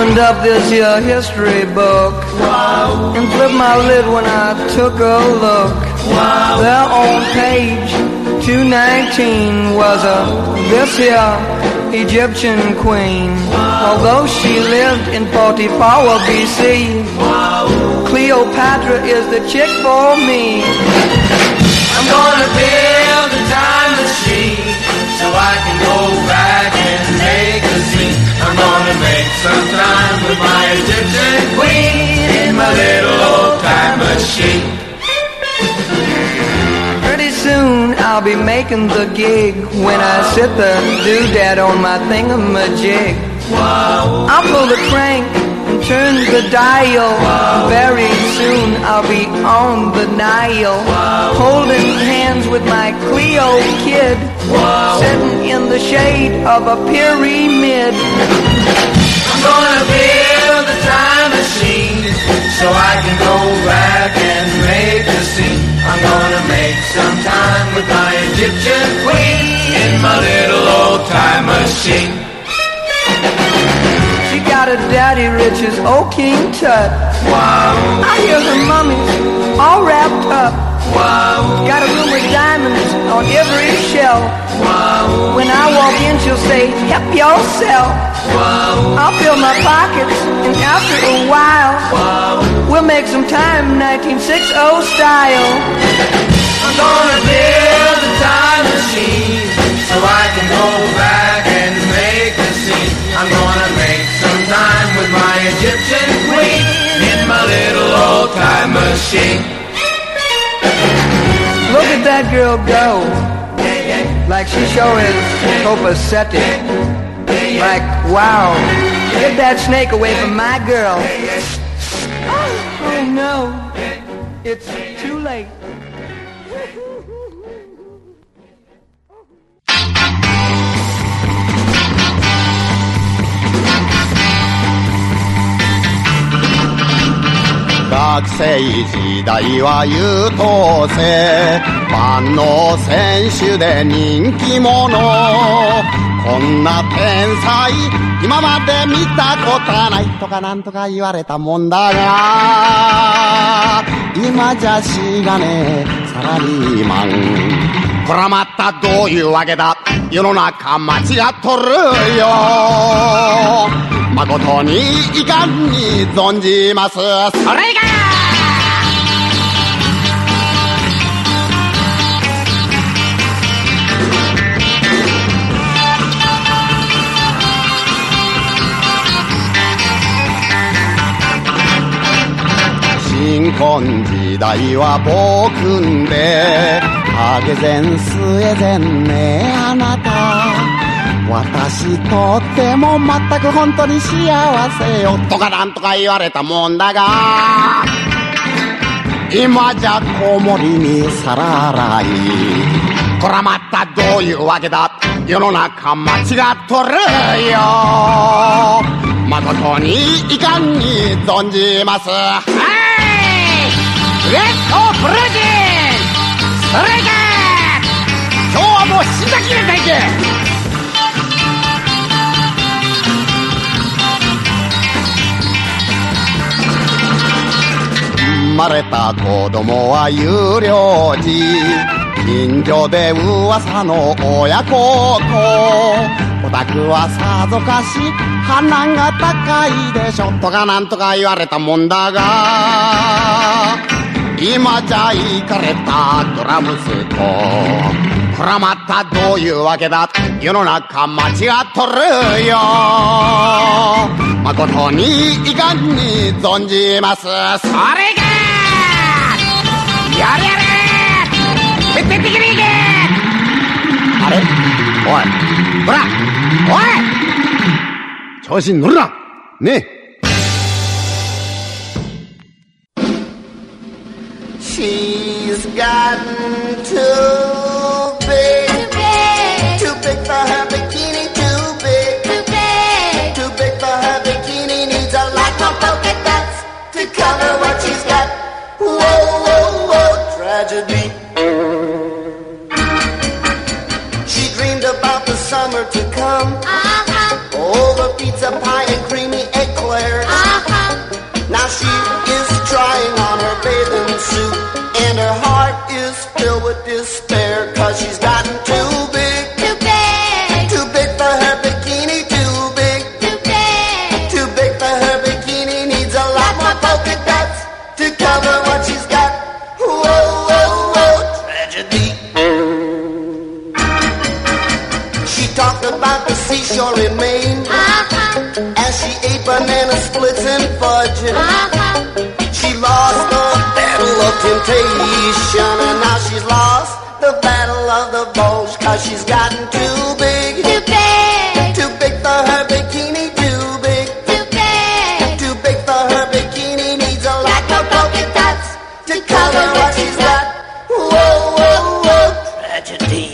opened up this here history book and flipped my lid when I took a look. There on page 219 was this here Egyptian queen. Although she lived in 44 BC, Cleopatra is the chick for me. I'm gonna build a time machine so I can go back and make a scene. I'm gonna make some time with my Egyptian queen in my little old time machine. Pretty soon I'll be making the gig when I sit the doodad on my thingamajig. I'll pull the crank and turn the dial. Very soon I'll be on the Nile, holding hands with my Cleo kid, sitting in the shade of a pyramid. I'm gonna build a time machine so I can go back and make a scene. I'm gonna make some time with my Egyptian queen in my little old time machine. She got a daddy rich as old King Tut. I hear her mummy's all wrapped up. Got a room with diamonds on every shelf. When I walk in she'll say, help yourself. I'll fill my pockets and after a while we'll make some time 1960 style. I'm gonna build a time machine so I can go back and make a scene. I'm gonna make some time with my Egyptian queen in my little old time machine. Look at that girl go, like she sure is copacetic. Like, wow, get that snake away from my girl. Oh no, it's too late. 学生時代は優等生、万能選手で人気者。こんな天才今まで見たことないとかなんとか言われたもんだが、今じゃしがねえサラリーマン。こらまたどういうわけだ、世の中間違っとるよ。誠に遺憾に存じます。それが新婚時代は暴君でハゲゼンスエゼンねあなた、私とっても全く本当に幸せよとかなんとか言われたもんだが、今じゃ子守に皿洗い。こらまたどういうわけだ、世の中間違っとるよ。誠に遺憾に存じます。はい、レッツゴープレゼント。それが今日はもう死んだきれたいけ。生まれた子供は有料児、近所で噂の親孝行。オタクはさぞかし鼻が高いでしょとかなんとか言われたもんだが、今じゃイかれたドラムスと。こらまたどういうわけだ、世の中間違っとるよ。誠に遺憾に存じます。それがやれやれ、徹底的にいけ。あれ、おい、ほら、おい、調子に乗るなねえ。 She's gotten too big, too big for her bikini, too big, too big for her bikini, needs a lot more polka dots to cover what she's got. Whoa, whoa, whoa, tragedy. She dreamed about the summer to come, over pizza pie and creamy eclair. with despair, 'cause she's gotten too big. Too big. Too big for her bikini, too big. Too big. Too big for her bikini, needs a lot more polka dots to cover what she's got. Whoa, whoa, whoa, tragedy. She talked about the seashore in Maine, as she ate banana splits and fudge. She lost the battle of temptation, and now she's lost the battle of the bulge, 'cause she's gotten too big. Too big. Too big for her bikini, too big. Too big. Too big for her bikini, needs a lot of polka dots to cover what she's got. Whoa, whoa, whoa, tragedy.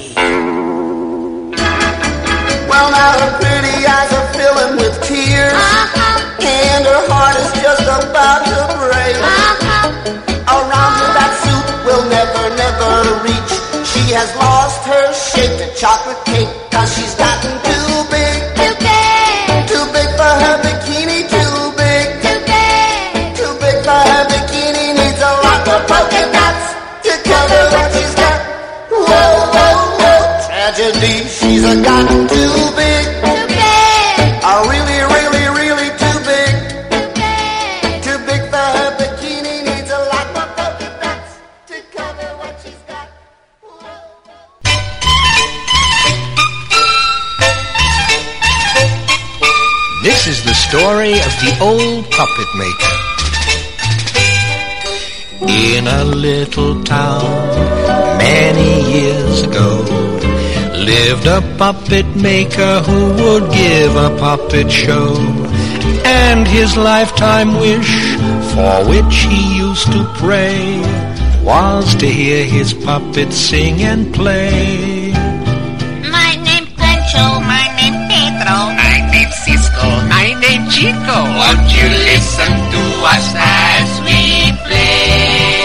Well, now her pretty eyes are filling with tears, and her heart is just about to break. Around her that suit will never, never reach. She has lost her shape to chocolate cake, 'cause she's gotten too big. Too big. Too big for her bikini, too big. Too big. Too big for her bikini, needs a lot of polka dots to cover what she's got. Whoa, whoa, whoa, tragedy. She's gotten too big. Too big. Really, really, really too big. Too big. Too big for her bikini, needs a lot more polka dots to cover what she's got. This is the story of the old puppet maker. In a little town many years ago lived a puppet maker who would give a puppet show. And his lifetime wish, for which he used to pray, was to hear his puppets sing and play. My name Pancho, my name Pedro, my name Cisco, my name Chico. Won't you listen to us as we play?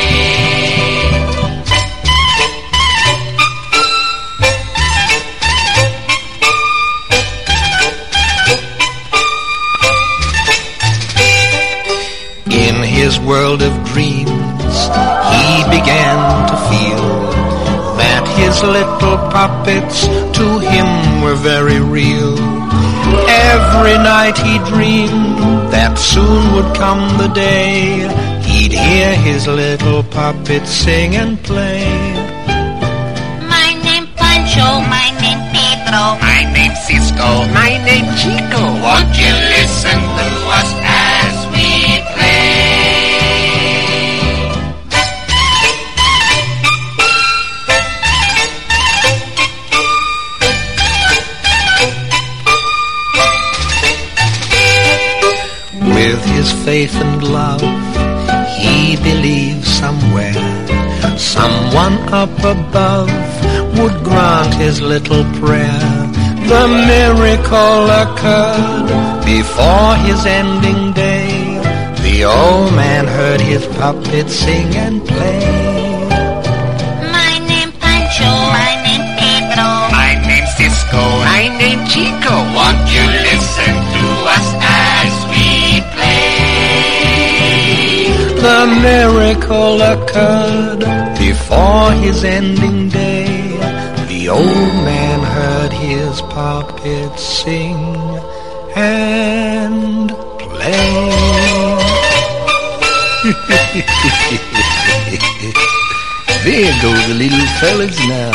In his world of dreams, he began to feel that his little puppets to him were very real. Every night he dreamed that soon would come the day he'd hear his little puppets sing and play. my name Pancho, my name Pedro, My name Cisco, my name Chico. Won't you listen to us as we play? With his faith and love, he believes somewhere someone up above would grant his little prayer. The miracle occurred before his ending day. The old man heard his puppet sing and play. my name Pancho, my name Pedro, My name Cisco, my name Chico. Won't you listen to us as we play? The miracle occurred before his ending day. The old man heard his puppet sing and play. There go the little fellas now.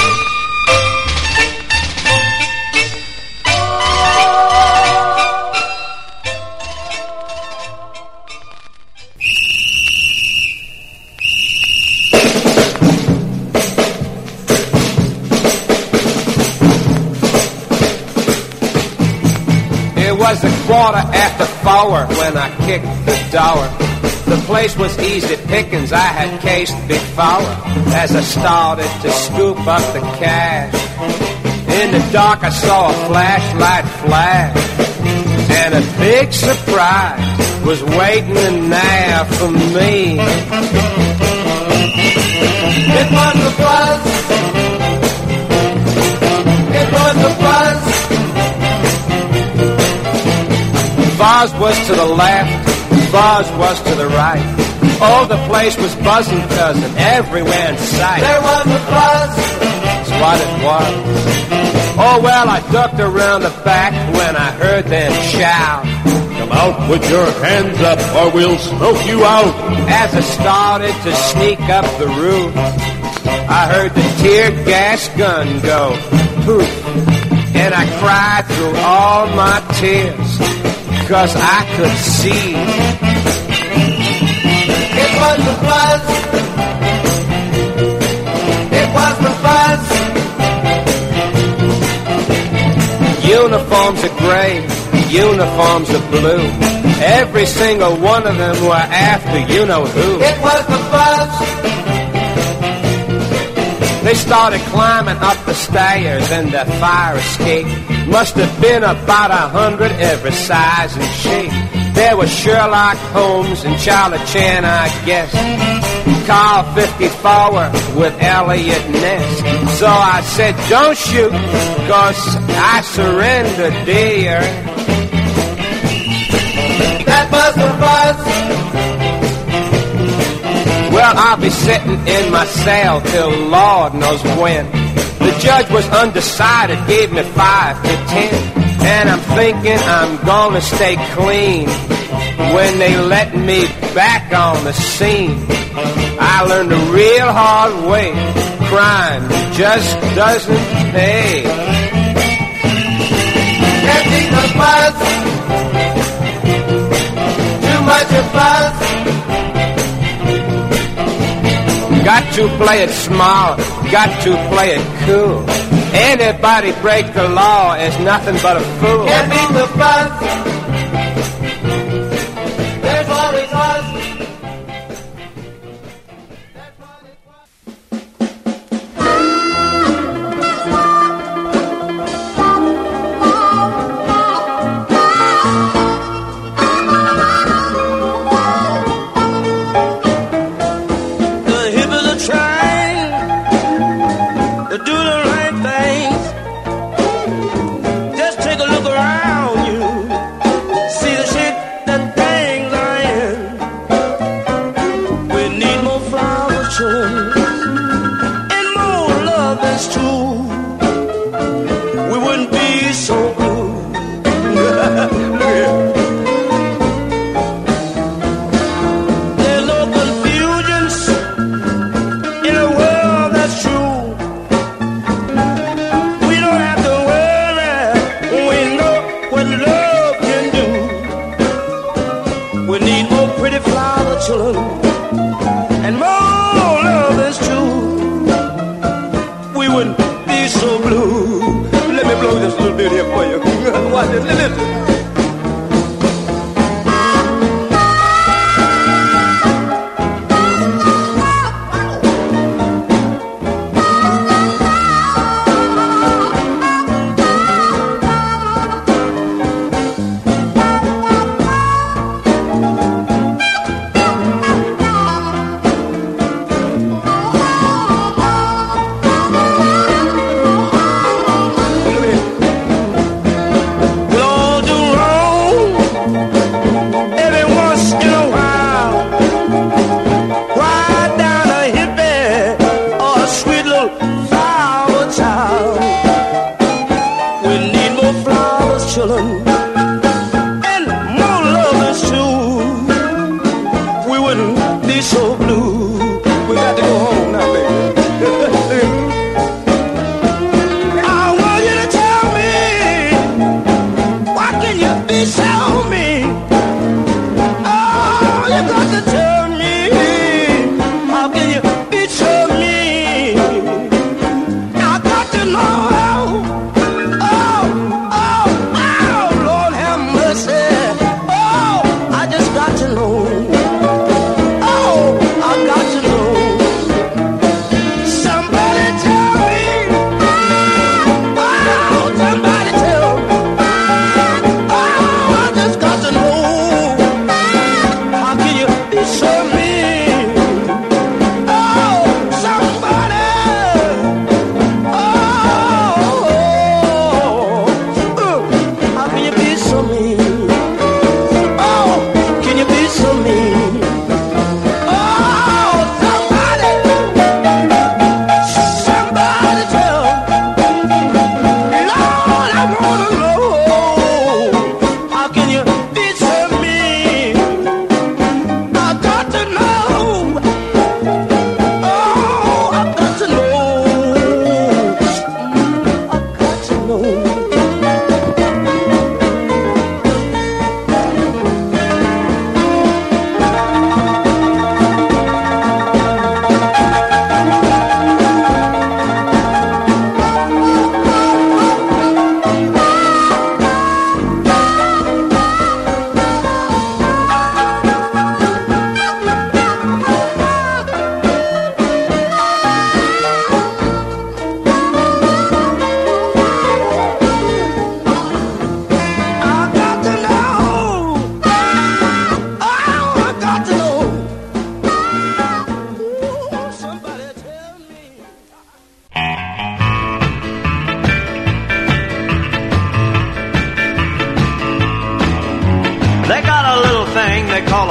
It was 4:15 when I kicked the door. The place was easy pickings, I had cased big flour. As I started to scoop up the cash, in the dark I saw a flashlight flash. And a big surprise was waiting in there for me. It was the buzz. It was the buzz. Buzz was to the left, Buzz was to the right. Oh, the place was buzzing, cousin, everywhere in sight. There was a buzz. That's what it was. Oh, well, I ducked around the back when I heard them shout. Come out with your hands up or we'll smoke you out. As I started to sneak up the roof, I heard the tear gas gun go poof. And I cried through all my tears, 'cause I could see. It was the buzz. It was the buzz. Uniforms are gray, uniforms are blue. Every single one of them were after you-know-who. It was the buzz. They started climbing up the stairs in their fire escape. Must have been about 100 every size and shape. There was Sherlock Holmes and Charlie Chan, I guess. Carl 54 with Elliot Ness. So I said, don't shoot, 'cause I surrender, dear. That was the buzz. Well, I'll be sitting in my cell till Lord knows when. The judge was undecided, gave me 5 to 10. And I'm thinking I'm gonna stay clean when they let me back on the scene. I learned the real hard way, crime just doesn't pay. Empty the buzz. Too much of buzz. Got to play it smart, got to play it cool. Anybody break the law is nothing but a fool. Can't beat the buzz. There's always buzz. That's what it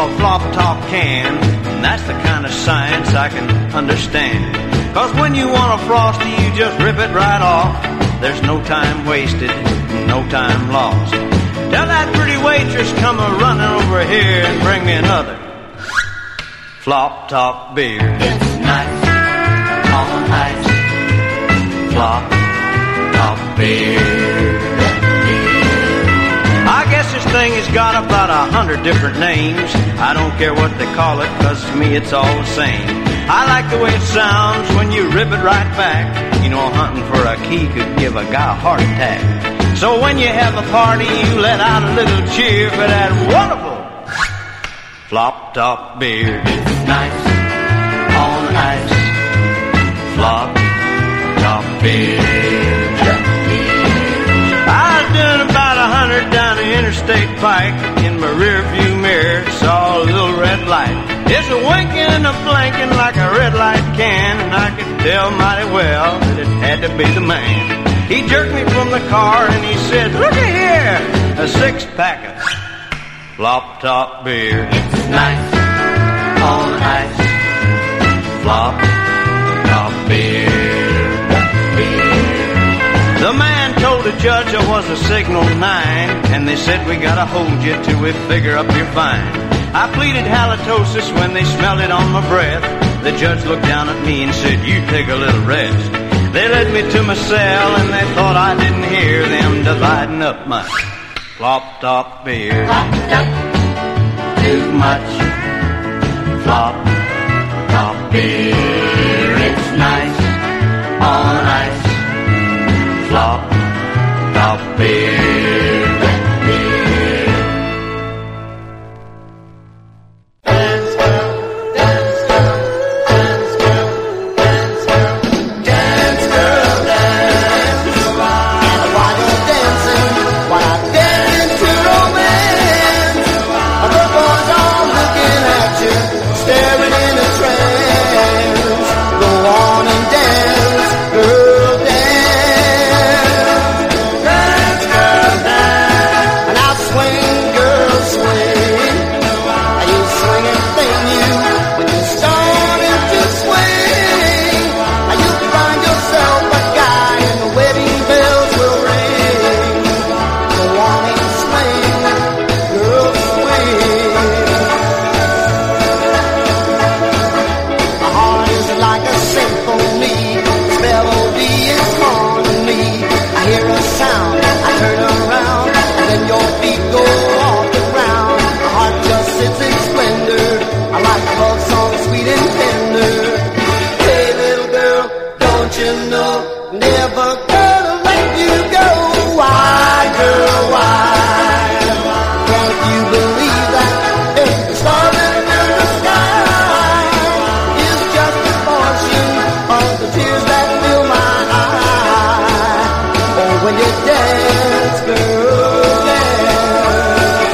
a flop top can, and that's the kind of science I can understand. 'Cause when you want a Frosty, you just rip it right off. There's no time wasted, no time lost. Tell that pretty waitress come a-running over here and bring me another flop top beer. It's nice on ice, flop top beer. I guess this thing has got about 100 different names. I don't care what they call it, 'cause to me it's all the same. I like the way it sounds when you rip it right back. You know, hunting for a key could give a guy a heart attack. So when you have a party, you let out a little cheer for that wonderful flop top beer. It's nice on ice, flop top beer. I was doing about 100 down the interstate pike. In my rear view mirror, saw a little red light. It's a winking and a blinking like a red light can, and I could tell mighty well that it had to be the man. He jerked me from the car and he said, "Looky here, a 6-pack of flop top beer." It's nice on ice, flop top beer. The man told the judge I was a signal 9, and they said we gotta hold you till we figure up your fine. I pleaded halitosis when they smelled it on my breath. The judge looked down at me and said, "You take a little rest." They led me to my cell and they thought I didn't hear them dividing up my flop top beer. Flopped up too much, flop top beer. It's nice on ice, flop top beer. Dance girl, dance girl, dance girl, dance girl, dance girl, dance. And while you're dancing, while I'm dancing to romance, other boys are looking at you, staring in a trance. Go on and dance, girl, dance. Dance, girl, dance. And I'll swing, girl, swing. And you swing and thing you, when you starting to swing. And you find yourself a guy and the wedding bells will ring. Go on and swing, girl, swing. My heart is like a symphony, its melody is calling me. I hear a sound, I turn around, and then your feet go off the ground. My heart just sits in splendor, I like love songs sweet and tender. Hey little girl, don't you know, never gonna let you go. Why, girl, why? Can't you believe that if the stars in the sky is just a portion of the tears that fill my eye? Oh, when you dance, girl, dance.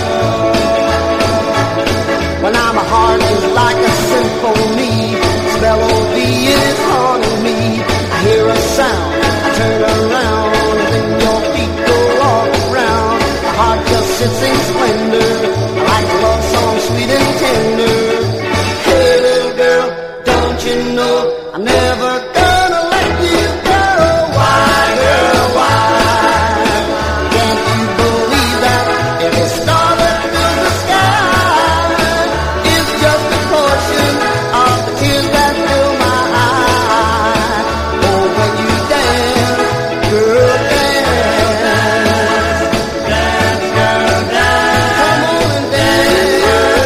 When my heart is like a symphony, its melody is haunting me. I hear a sound, I turn around, and then your feet go off the ground. My heart just sits in splendor, I like love songs sweet and tender. Hey little girl, don't you know, I'm never gonna let you go. Why, girl, why? Can't you believe that every star that fills the sky is just a portion of the tears that fill my eye? Oh, when you dance, girl, dance. Dance, girl, dance. Come on and dance.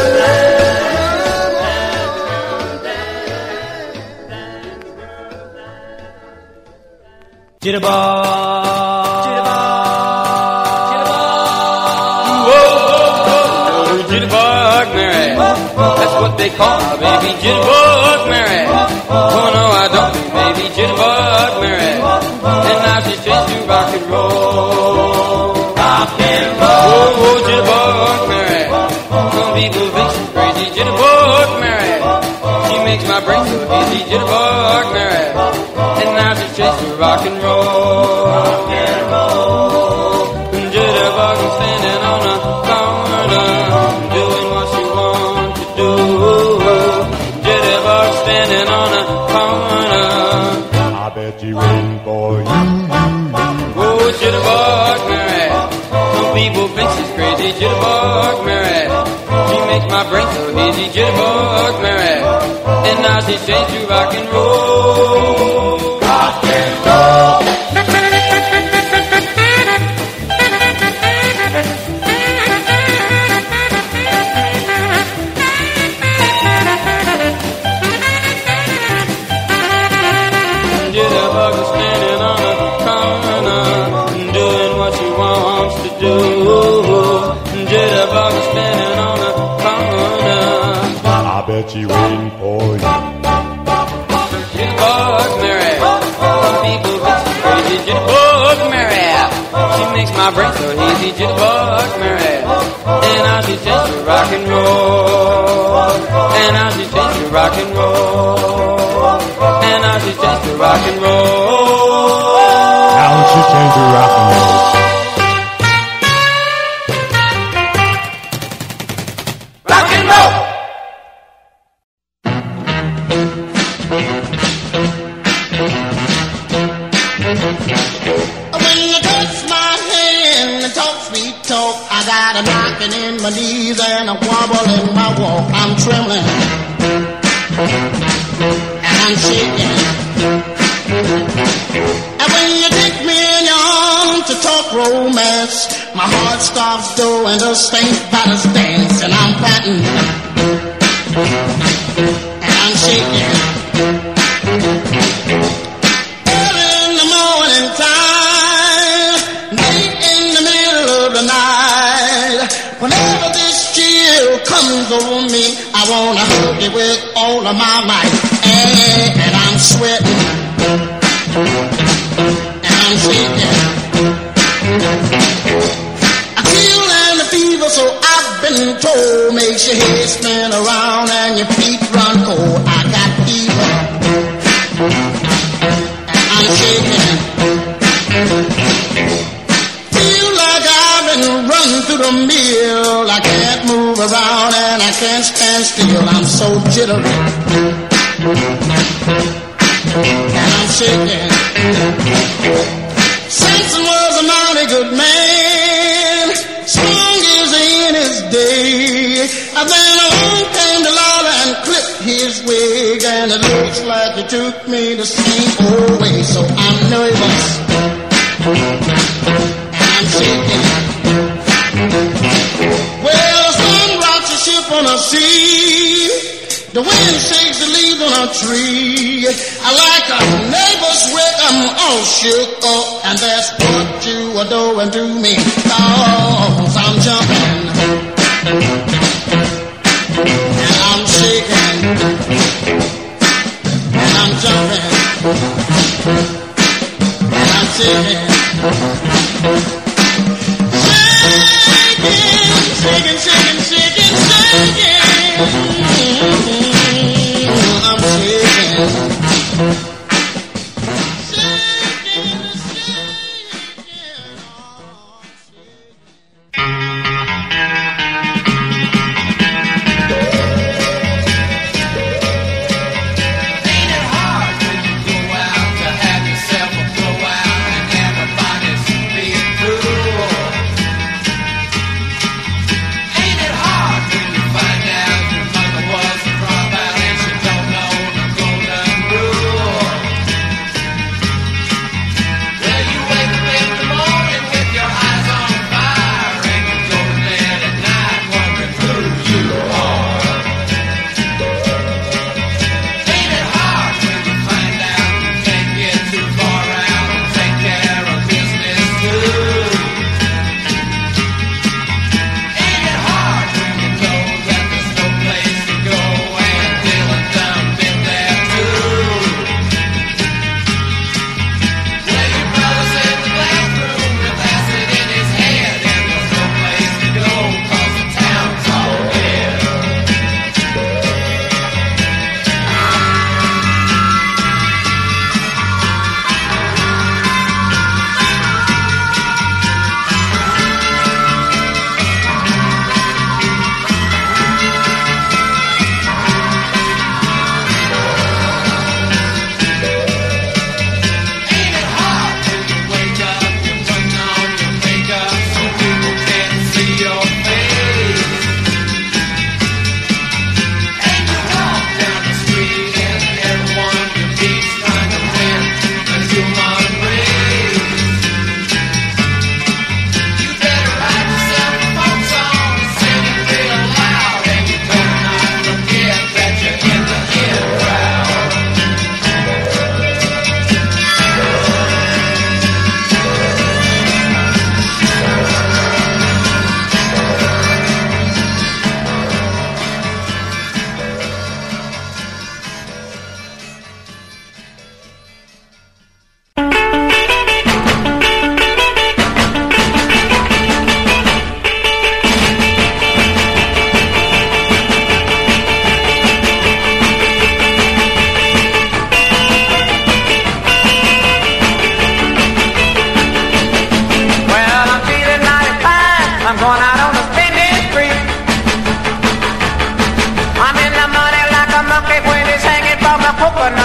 Jitterbug, Jitterbug Mary, that's what they call my baby, Jitterbug Mary. Oh no, I don't, baby, Jitterbug Mary. And now she's changed to rock and roll. Rock and roll. Oh, Jitterbug Mary. Some people think she's crazy, Jitterbug Mary. She makes my brain so dizzy, Jitterbug Mary. And now she's changed to rock and roll. Rock and roll. Jitterbug is standing on a corner, doing what she wants. standing on a corner. I bet you waiting for you. Oh, Jitterbug Mary. Some people think she's crazy. Jitterbug Mary. She makes my brain so hazy. Jitterbug Mary. And now she's changed to rock and roll. Rock and roll. Jitterbug is standing on a corner, doing what she wants to do. Jitterbug is standing on a corner. I bet you waiting for you. Jitterbug Mary. Some people think she's crazy. Jitterbug Mary. She makes my brain so hazy. Jitterbug Mary. And now she's changed to rock and roll. And now she's changed to rock and roll. And now she's changed to rock and roll. Now she changed to rock and roll. Rock and roll. When you touch my hand and talk sweet talk, I got a knocking in my knees and a wobble in my walk. I'm trembling and I'm shaking. And when you take me in your arms to talk romance, my heart stops doing the St. Vitus dance, and I'm patting and I'm shaking. Early in the morning time, late in the middle of the night, whenever this chill comes over me, I wanna hug you with all of my might. And I'm sweating and I'm shaking. I feel and the fever, so I've been told, makes your head spin around and your feet run cold. I got fever and I'm shaking. Feel like I've been running through the mill. I can't move around and I can't stand still. I'm so jittery and I'm shaking. Samson was a mighty good man, strong as in his day. And then along came Delilah and clipped his wig, and it looks like he took me the same old way. So I'm nervous and I'm shaking. Well, the sun rocks a ship on a sea, the wind shakes the leaves on a tree. I like a neighbor's wreck, I'm all shook up, and that's what you are doing to me. 'Cause I'm jumping and I'm shaking and I'm jumping and I'm shaking. Shaking, shaking, shaking, shaking, shaking. I'm shaking. Ain't it hard when you find out your mother was a drunk?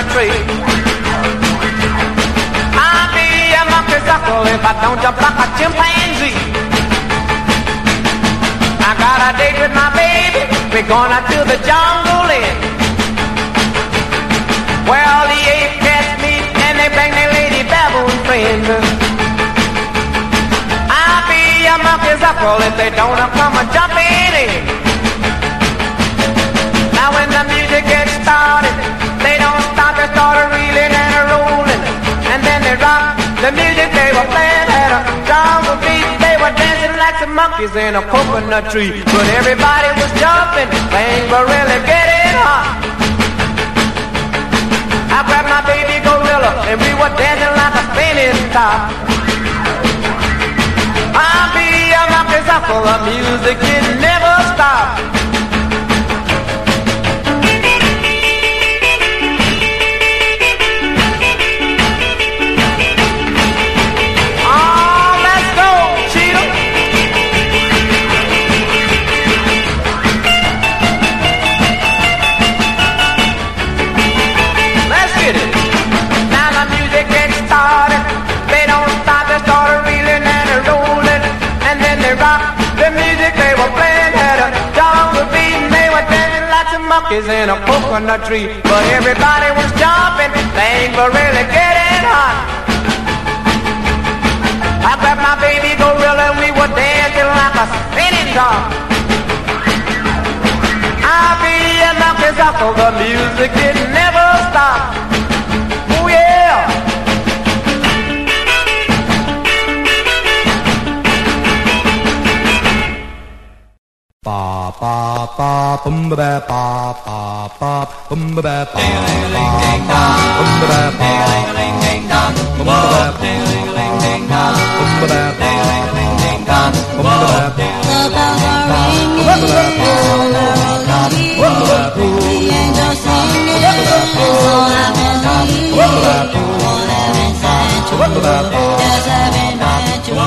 tree. I'll be a monkey suckle if I don't jump like a chimpanzee. I got a date with my baby, we're going out to the jungle in, where all the ape cats meet and they bang their lady baboon friends. I'll be a monkey suckle if they don't come a jumping in. Now when the music gets started, they don't stop, they start reeling and rolling, and then they rock. The music they were playing had a jungle beat. They were dancing like some monkeys in a coconut tree. But everybody was jumping, things were really getting hot. I grabbed my baby gorilla and we were dancing like a spinning top. I'll be a monkey suckle, the music it never stops. Monkeys in a coconut tree, but everybody was jumping, things were really getting hot. I grabbed my baby gorilla and we were dancing like a spinning top. I'll be a monkey suckle, the music it never stops. Oh yeah. Ba ba ba bum ba ba ba ba bum ba ba ba ba bum ba ba ba bum ba ba bum ba ba the angels singing, so happy, just having met you,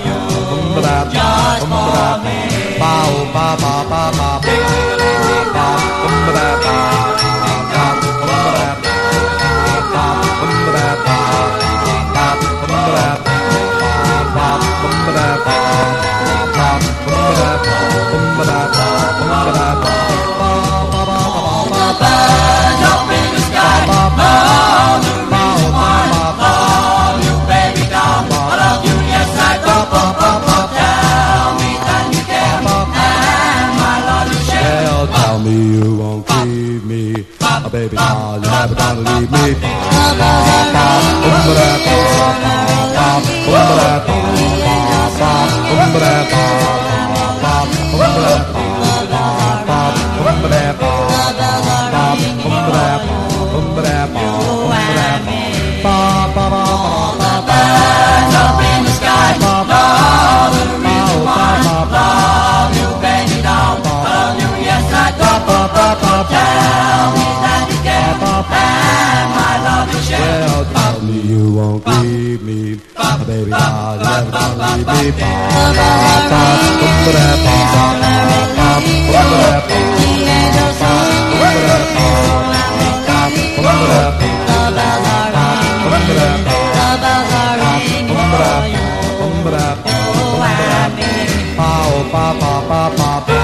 just for me. Ba ba ba ba ba you won't keep me, baby, now you're never gonna leave me. Up in the sky, love the reason why love you, baby, down, love you, yes I do. Tell me that you care, and my love you share. Well, tell me you won't leave me, baby, now you're never gonna leave me. The angels sing, the bells are ringing, the bells are ringing for you. Oh, happy. Ba ba ba ba ba ba.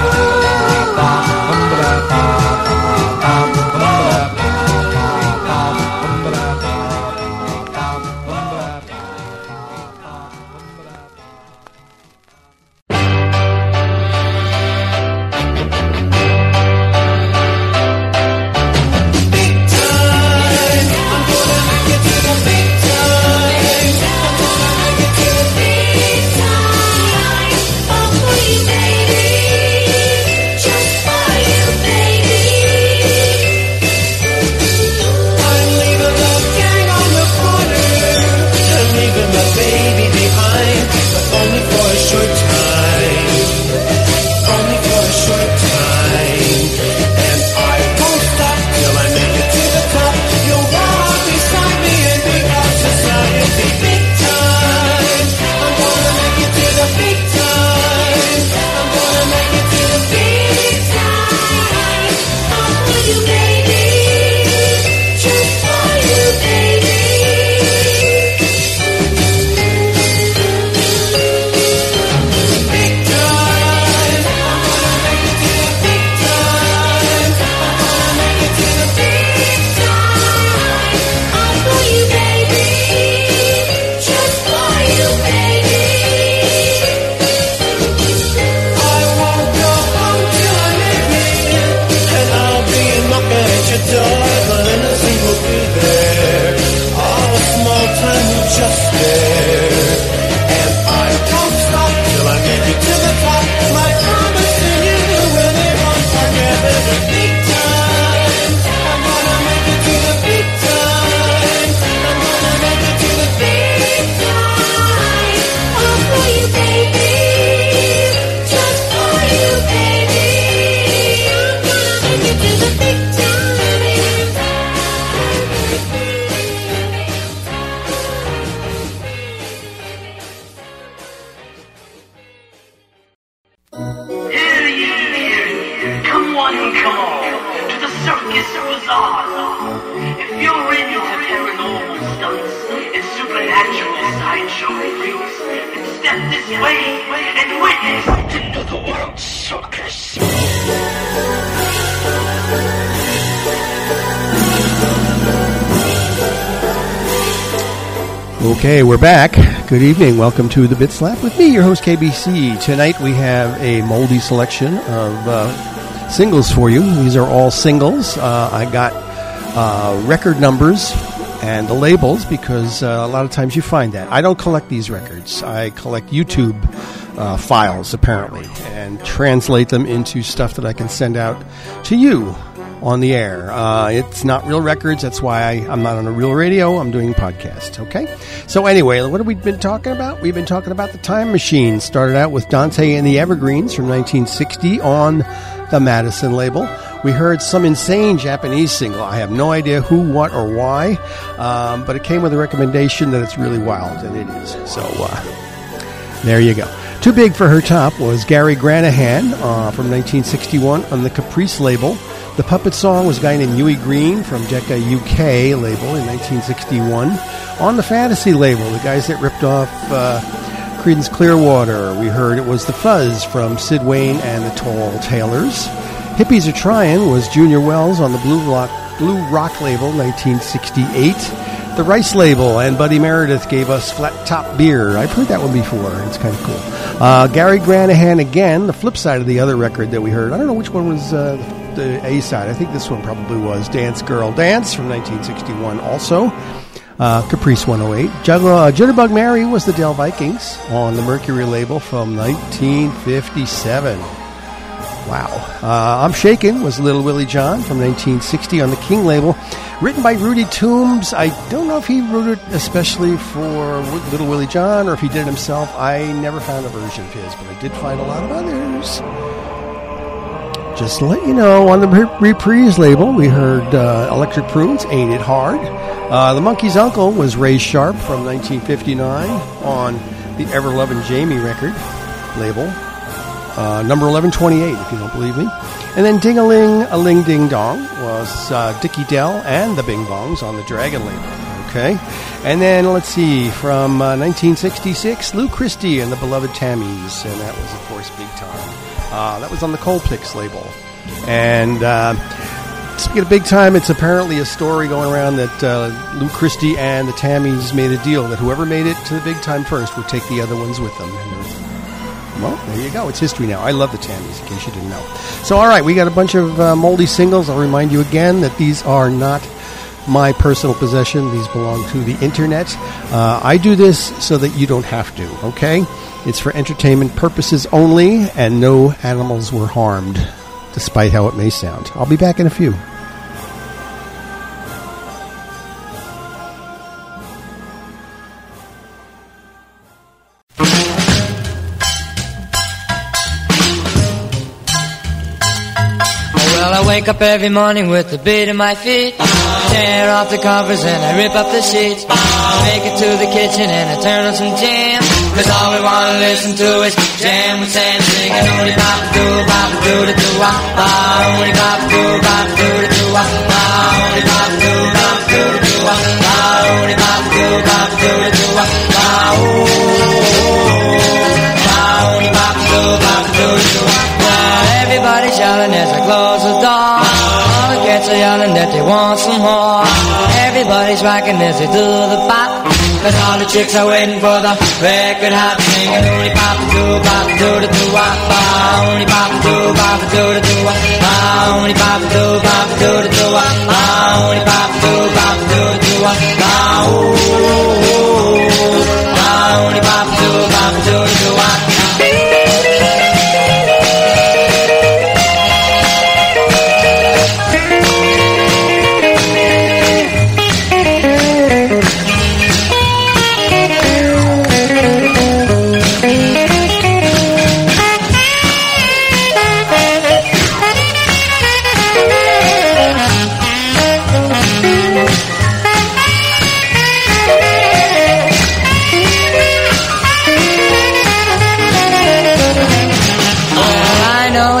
sway and witness into the world's circus. Okay, we're back. Good evening. Welcome to the Bit Slap with me, your host KBC. Tonight we have a moldy selection of singles for you. These are all singles. I got record numbers and the labels because a lot of times you find that. I don't collect these records. I collect YouTube files, apparently, and translate them into stuff that I can send out to you on the air. It's not real records. That's why I'm not on a real radio. I'm doing podcasts, okay? So anyway, what have we been talking about? We've been talking about the Time Machine. Started out with Dante and the Evergreens from 1960 on the Madison label. We heard some insane Japanese single. I have no idea who, what, or why, but it came with a recommendation that it's really wild, and it is. So there you go. Too Big for Her Top was Gary Granahan from 1961 on the Caprice label. The Puppet Song was a guy named Huey Green from Decca UK label in 1961. On the Fantasy label, the guys that ripped off Creedence Clearwater, we heard it was The Fuzz from Sid Wayne and the Tall Tailors. Hippies Are Trying was Junior Wells on the Blue Rock label, 1968. The Rice label and Buddy Meredith gave us Flat Top Beer. I've heard that one before. It's kind of cool. Gary Granahan again, the flip side of the other record that we heard. I don't know which one was the A side. I think this one probably was Dance Girl Dance from 1961 also. Caprice 108. Jitterbug Mary was the Del Vikings on the Mercury label from 1957. Wow. I'm Shakin' was Little Willie John from 1960 on the King label. Written by Rudy Toombs. I don't know if he wrote it especially for Little Willie John or if he did it himself. I never found a version of his, but I did find a lot of others. Just to let you know, on the Reprise label, we heard Electric Prunes, Ain't It Hard. The Monkey's Uncle was Ray Sharp from 1959 on the Ever-Lovin' Jamie record label. Number 1128, if you don't believe me. And then Ding-a-Ling, Ding Dong was Dickie Dell and the Bing Bongs on the Dragon label. Okay. And then, let's see, from 1966, Lou Christie and the Beloved Tammies. And that was, of course, Big Time. That was on the Colpix label. And speaking of Big Time, it's apparently a story going around that Lou Christie and the Tammies made a deal that whoever made it to the Big Time first would take the other ones with them. Well, there you go. It's history now. I love the Tammies, in case you didn't know. So, all right, we got a bunch of moldy singles. I'll remind you again that these are not my personal possession. These belong to the Internet. I do this so that you don't have to, okay? It's for entertainment purposes only, and no animals were harmed, despite how it may sound. I'll be back in a few. Wake up every morning with the beat in my feet. Tear off the covers and I rip up the sheets. Make it to the kitchen and I turn on some jam. Cause all we wanna listen to is jam with Sam singing. Only papa do da do wah. Only papa do da do wah. Only papa do da do wah. Only papa do da do wah. Only papa do wah. Everybody's yelling as I close the door. All the cats are yelling that they want some more. Everybody's rocking as they do the pop. Cause all the chicks are waiting for the record hot, singing only papa do da do wah. Only papa do da do wah. Only papa do da do wah. Only papa do da do wah. Only papa do do wah.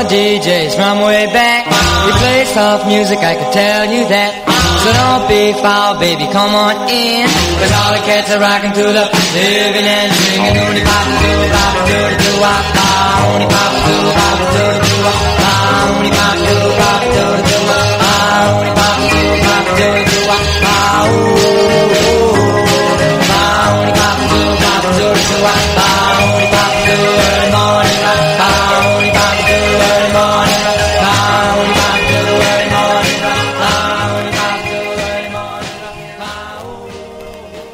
DJs from way back. We play soft music, I can tell you that. So don't be foul, baby, come on in. Cause all the cats are rocking to the living and singing. Ooney papa doo papa doo doo wop ah. Ooney papa doo papa doo doo wop ah. Ooney papa doo papa doo doo wop ah. Ooney papa doo papa doo doo wop ah. Ooney papa doo papa doo doo wop ah. Ooney papa doo early morning rock ah. Ooney papa doo early morning rock ah. Ooney papa doo early morning rock ah. Ooney papa doo early morning rock ah.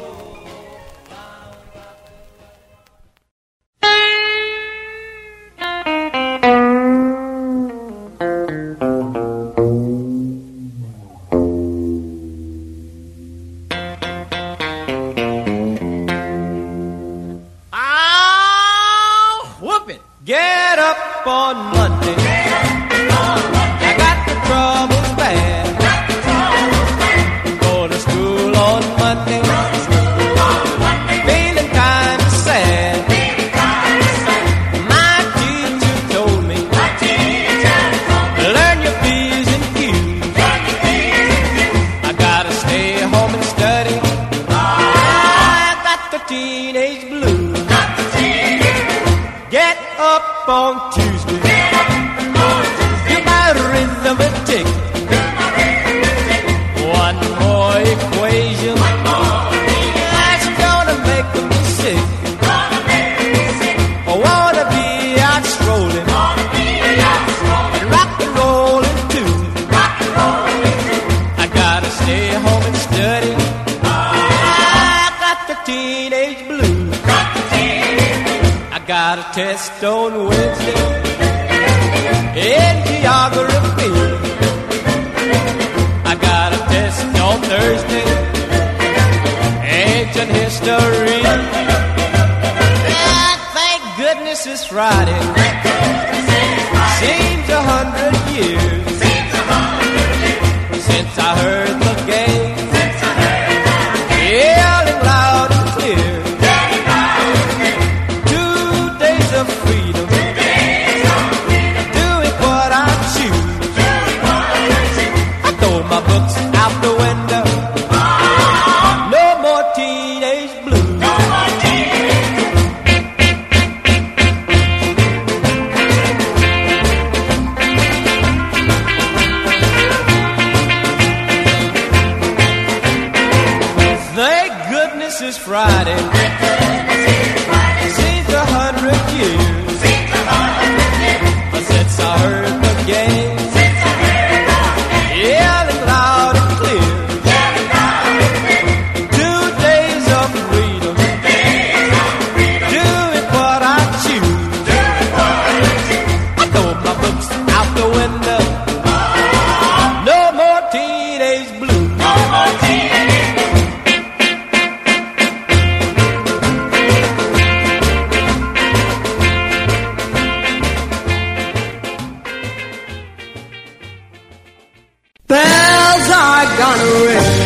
Whoop it! Get up on Monday. I got the troubles bad. Go to school on Monday. Feeling kind of sad. My teacher told me, learn your P's and Q's. I gotta stay home and study. I got the teenage blues. Get up on Tuesday. Get my arithmetic. One more equation. That's gonna make me sick. I wanna be out strolling. And rock and rollin' too. I gotta stay home and study. I got the teenage blues. I got a test on Wednesday in geography. I got a test on Thursday, ancient history. Thank goodness it's Friday. Seems 100 years since I heard the game. Yelling loud and clear. Freedom, doing what I choose. I throw my books out the window. No more teenage blues. Thank goodness it's Friday. Seems 100 years since I heard the game. Yelling loud and clear. 2 days of freedom. Doing what I choose. I throw my books out the window. No more teenage blues. No more teenage blues. Bells are gonna ring,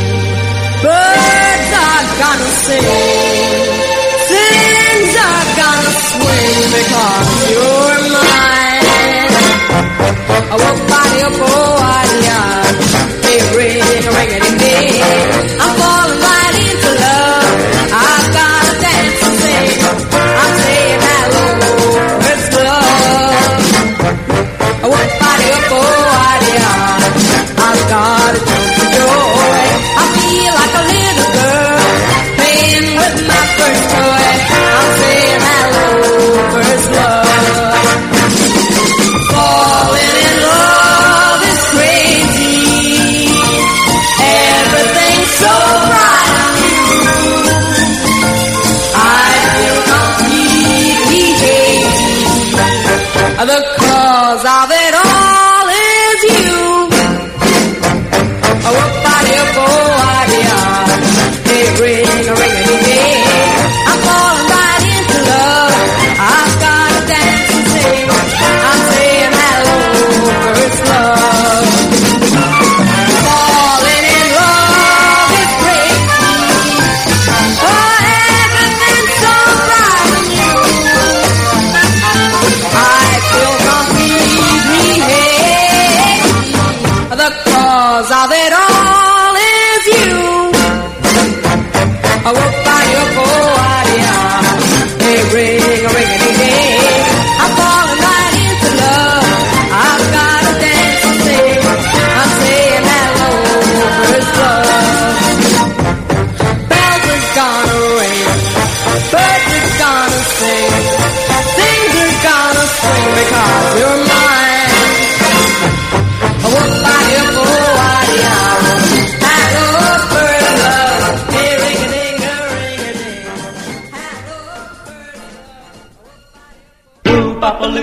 birds are gonna sing, things are gonna swing because you're mine. I walk by your boy, big ring, ring-a-ding-ding. I'm falling right into love. I've got to dance and sing. I'm saying hello, it's love. I walk by your boy. I've got a jump for joy. I feel like a little girl playing with my first toy. I'm saying hello, first love. Falling in love is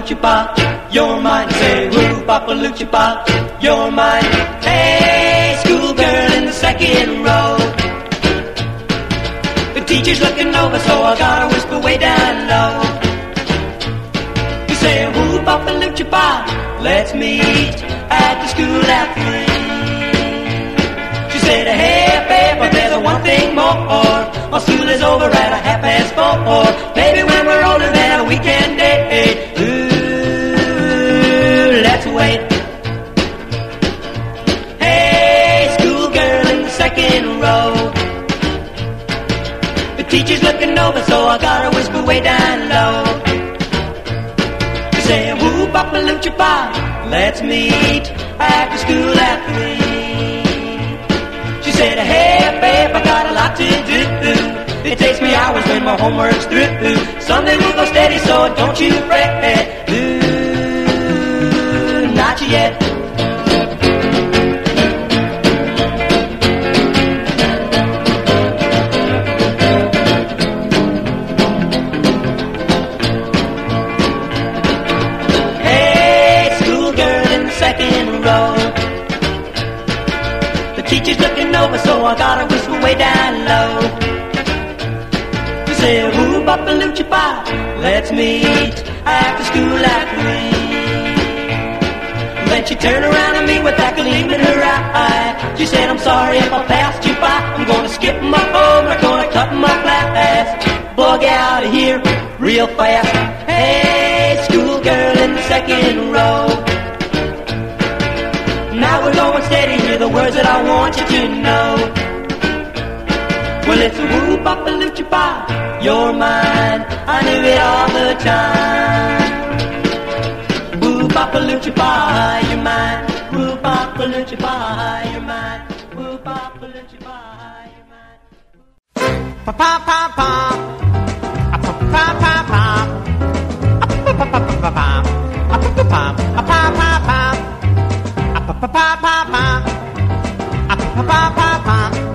Lucipa, you're mine. Say, woo, Papa Lucipa, you're mine. Hey, schoolgirl in the second row. The teacher's looking over, so I gotta whisper way down low. You say, woo, Papa Lucipa, let's meet at the school at 3. She said, hey, babe, but there's one thing more. My school is over at 4:30. Maybe when we're older then we can date. Ooh, let's wait. Hey, schoolgirl in the second row. The teacher's looking over, so I gotta whisper way down low. You say, woo, Papa Lucipa, let's meet at the school at 3. She said, hey, babe, I got a lot to do. It takes me hours when my homework's through. Someday we'll go steady, so don't you fret. Ooh, not yet. Hey, schoolgirl in the second row. The teacher's looking over, so I gotta whisper way down low. Say, woo, Papa Lucipa, let's meet after school at 3. Then she turned around at me with that gleam in her eye. She said, I'm sorry if I passed you by. I'm gonna skip my home, I'm gonna cut my class. Bug out of here real fast. Hey, schoolgirl in the second row. Now we're going steady, hear the words that I want you to know. Well, it's a woo, Papa Lucipa, you're mine. I knew it all the time. Woo, Papa Lucipa, you're mine. Woo, Papa Lucipa, you're mine. Woo, Papa Lucipa, you're mine. Pa pa pa pa. Pa pa pa pa. Pa pa pa pa pa. Pa pa pa pa. Pa pa pa pa. Pa pa pa pa. Pa pa pa pa.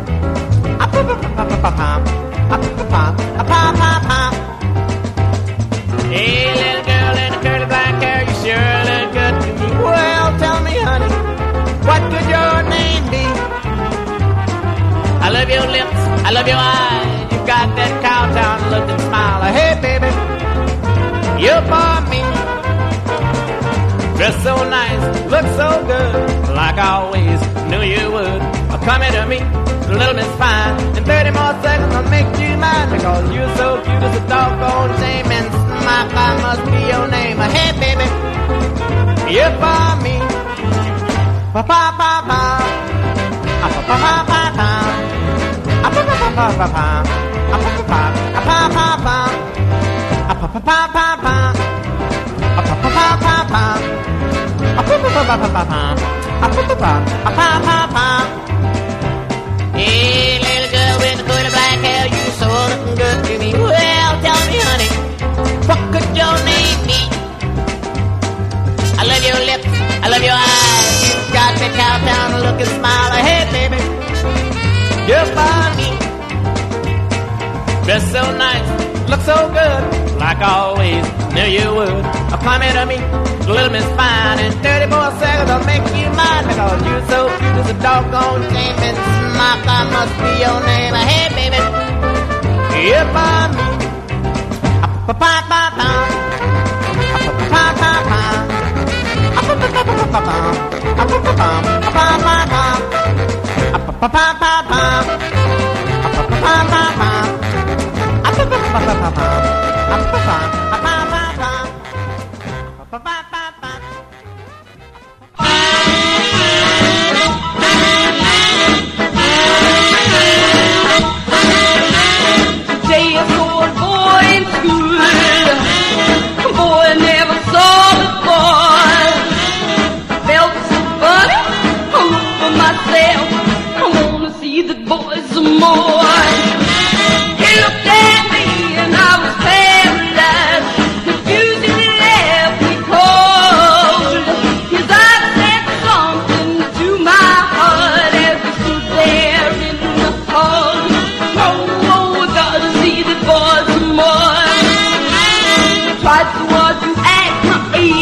Hey, little girl in the curly black hair, you sure look good to me. Well, tell me, honey, what could your name be? I love your lips, I love your eyes. You got that cowtown look and smile. Hey, baby, you're for me. Dress so nice, look so good, like I always knew you would. Come here to me, little Miss Fine. In 30 more seconds I'll make you mine, because you're so cute as a doggone shame, and my pie must be your name. Hey, baby, you're for me. Pa pa pa pa. Pa pa pa pa pa. Pa pa pa pa pa pa. Pa pa pa pa pa pa. Pa pa pa pa pa. Pa pa pa pa pa. Pa pa pa pa pa pa. Pa pa pa pa pa. Hey, little girl with the curly black hair, you so looking good to me. Well, tell me, honey, what could your name be? I love your lips, I love your eyes. You got that cowtown look and smile. Hey, baby, you're funny. Dress so nice, look so good, like I always knew you would. Come here to me, little Miss Fine. In 34 seconds I'll make you mine, because you're so cute as a doggone shame, and that must be your name. Hey, baby, you're for me. Pa pa pa pa. Pa pa pa pa. Pa pa pa pa pa. Pa pa pa pa. Pa pa pa pa. Pa pa pa pa pa. Pa pa pa pa pa. Pa pa pa pa pa pa. Pa pa pa pa pa. Pa pa pa pa. Day is going boy in school. Boy never saw the boy. Felt so funny. I look for myself. I wanna see the boy some more. He looked at me and I was paralyzed. Confusingly left me cold. His eyes said something to my heart as we stood there in the hall. Tried so hard to act my age.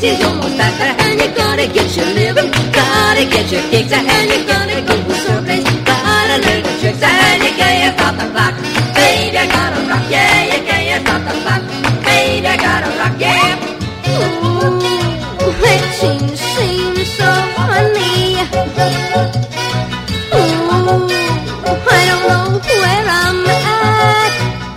It's almost back, and you're gonna get your living, gotta get your kicks, and you're gonna go to someplace, gotta learn the tricks, and you can't stop the clock. Baby, I gotta rock, yeah, you can't stop the clock. Baby, I gotta rock, yeah. Ooh, it seems so funny. Ooh, I don't know where I'm at.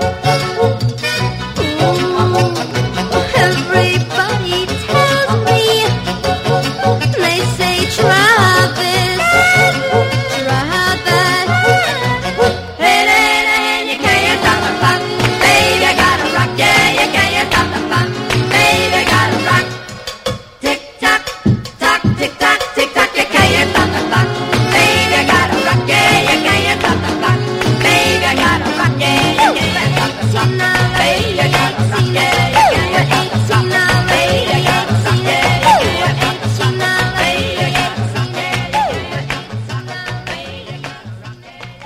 Ooh, everybody tells me, they say try this, try that. Hey, you can't stop the clock. Baby, I gotta rock, yeah, you can't stop the clock. Baby, I gotta rock. Tick tock, tock, tick tock, tick tock, you can't stop the clock. Baby, I gotta rock, yeah, you can't stop the clock. Baby, I gotta rock, yeah, you can't stop the clock. Baby, I gotta rock, yeah, you can't stop the clock. Baby, I gotta rock, yeah, you can't stop the clock. Baby, I gotta rock, yeah, you can't stop the clock. Baby, I gotta rock,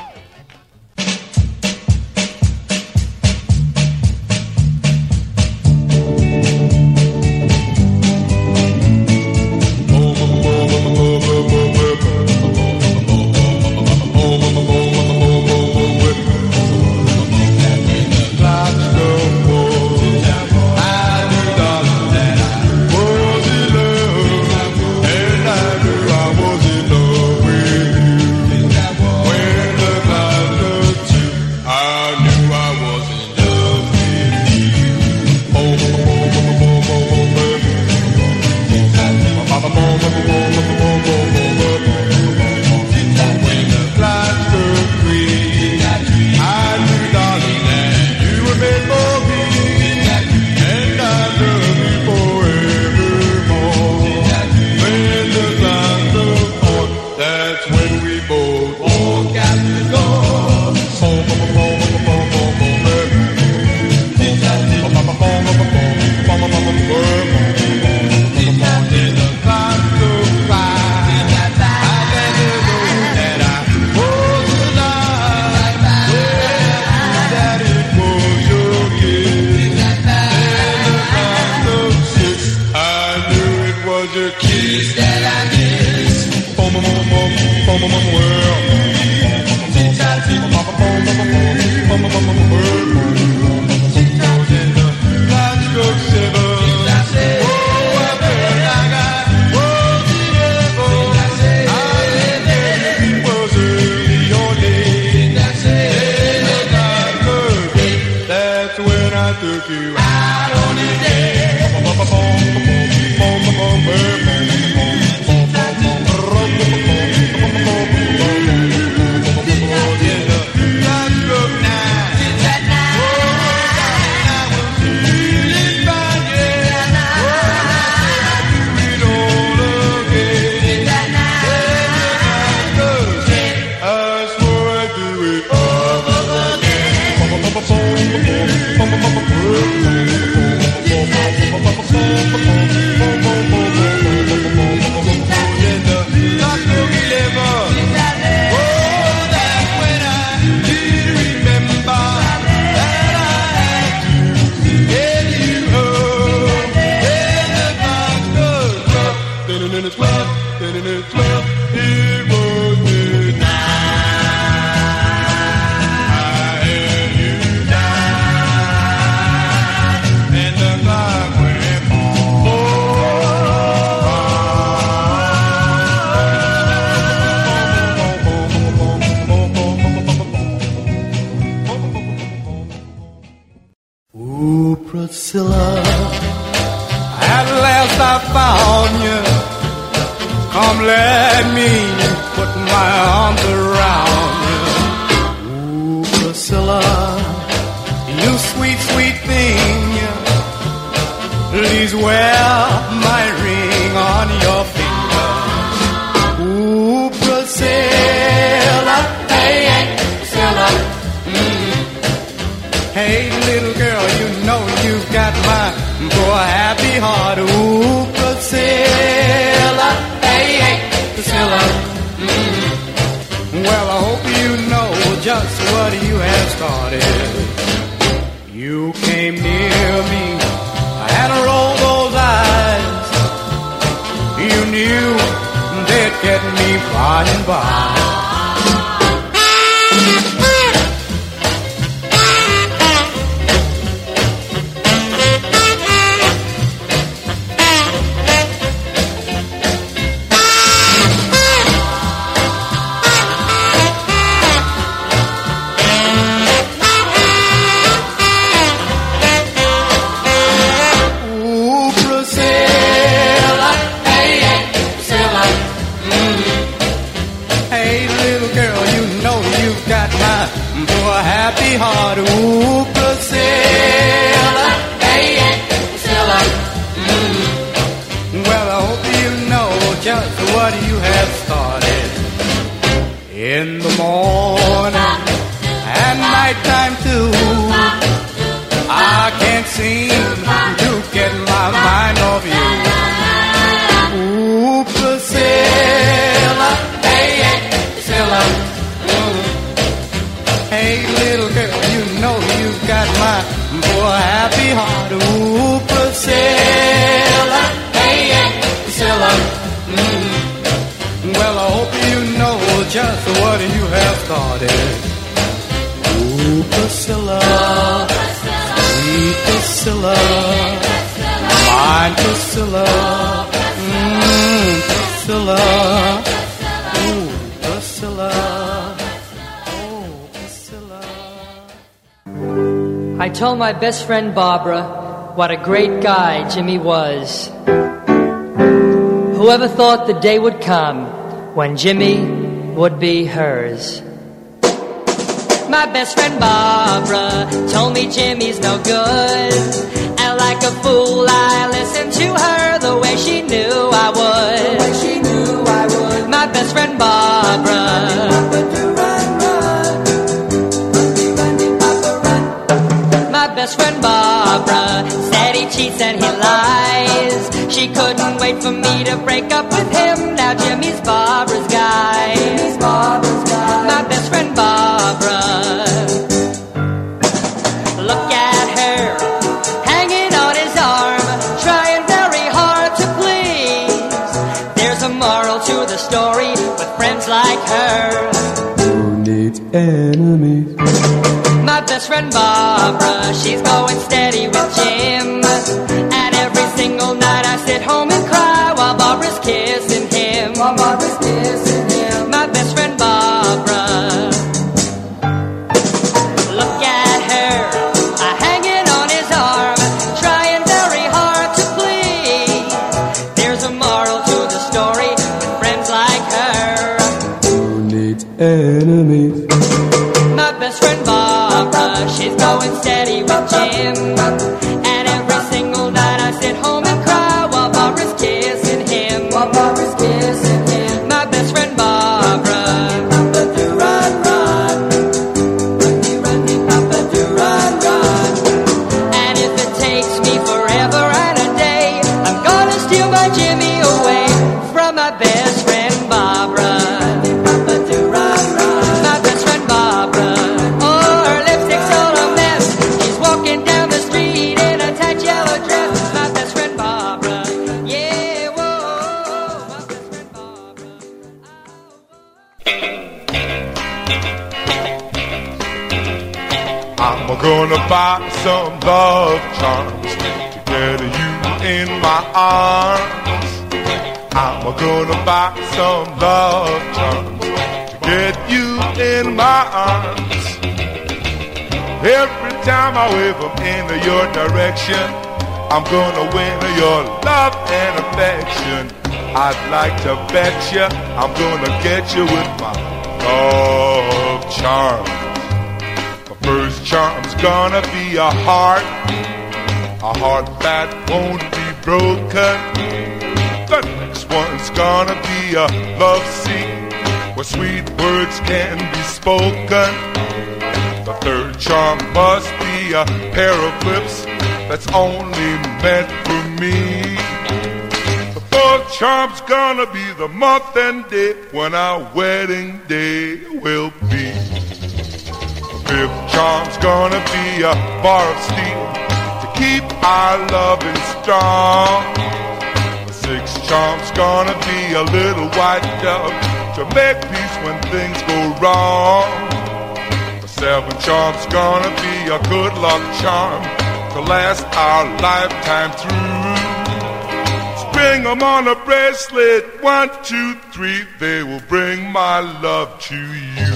Priscilla, at last I found you. Come let me put my arms around you. Ooh, Priscilla, you sweet, sweet thing. Please wear my ring on your finger. Ooh, Priscilla, hey, hey, Priscilla. Hey, little girl, you know you've got my poor happy heart. Ooh, Priscilla, hey, hey, Priscilla. Well, I hope you know just what you have started. You came near me, I had to roll those eyes. by and by. Happy heart, ooh, Priscilla, hey, Priscilla. Well, I hope you know just what you have started in the morning and nighttime too. I can't seem to get my mind off you. Ooh, Priscilla, hey, Priscilla. Hey, little girl, you know you've got my poor happy heart. Ooh, Priscilla, hey, Priscilla. Well, I hope you know just what you have started. Ooh, Priscilla, sweet Priscilla, mine Priscilla, Priscilla, ooh, Priscilla. I told my best friend Barbara what a great guy Jimmy was. Whoever thought the day would come when Jimmy would be hers? My best friend Barbara told me Jimmy's no good, and like a fool I listened to her the way she knew I would. My best friend Barbara. My best friend Barbara said he cheats and he lies. She couldn't wait for me to break up with him. Now Jimmy's Barbara's guy. My best friend Barbara. Look at her, hanging on his arm, trying very hard to please. There's a moral to the story with friends like her. Who needs enemies? My best friend Barbara, she's going steady with Jim. And every single night I sit home and cry while Barbara's kissing him. My best friend Barbara. Look at her, hanging on his arm, trying very hard to please. There's a moral to the story with friends like her. Who needs enemies? My best friend Barbara, she's going steady with Jim. And every single night I sit home and cry while Barbara's kissing him. My best friend Barbara. And if it takes me forever and a day, I'm gonna steal my Jimmy away from my best friend Barbara. My best friend Barbara. Oh, her lipstick's all a mess. She's walking down the street in a tight yellow dress. My best friend Barbara. Yeah, whoa. My best friend Barbara. I'm gonna buy some love charms to get you in my arms. I'm gonna buy some love charms to get you in my arms. Every time I wave them in your direction, I'm gonna win your love and affection. I'd like to bet you I'm gonna get you with my love charms. My first charm's gonna be a heart that won't be broken. The next one's gonna be a love scene where sweet words can be spoken. The third charm must be a pair of lips that's only meant for me. The fourth charm's gonna be the month and day when our wedding day will be. The fifth charm's gonna be a bar of steel to keep our loving strong. The sixth charm's gonna be a little white dove to make peace when things go wrong. The 7 charm's gonna be a good luck charm to last our lifetime through. String 'em on a bracelet, 1, 2, 3, they will bring my love to you.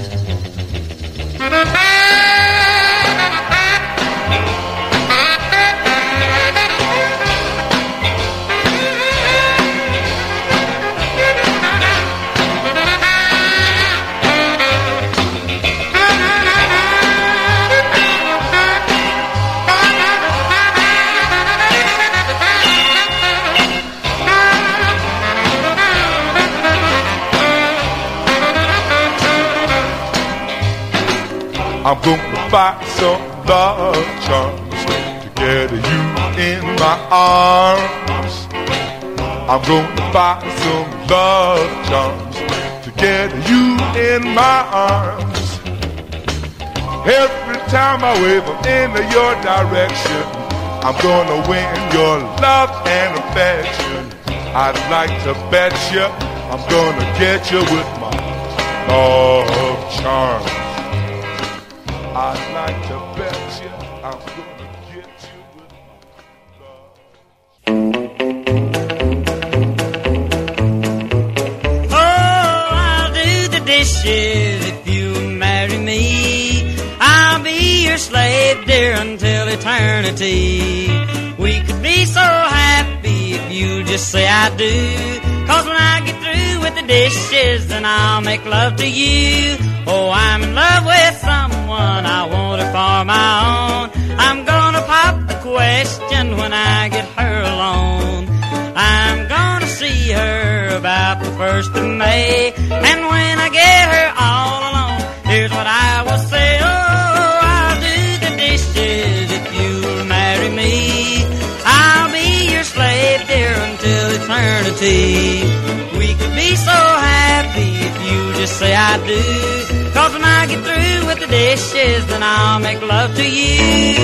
I'm gonna buy some love charms to get you in my arms. I'm gonna buy some love charms to get you in my arms. Every time I wave them into your direction, I'm gonna win your love and affection. I'd like to bet you I'm gonna get you with my love charms. I'd like to bet you I'm gonna get you with my love. Oh, I'll do the dishes if you marry me. I'll be your slave, dear, until eternity. We could be so happy if you just say I do. 'Cause when I get through with the dishes, then I'll make love to you. Oh, I'm in love with someone, I want her for my own. I'm gonna pop the question when I get her alone. I'm gonna see her about the 1st of May. And when I get her all alone, here's what I will say. Oh, I'll do the dishes if you'll marry me. I'll be your slave, dear, until eternity. We could be so happy if you just say I do. 'Cause when I get through with the dishes, then I'll make love to you.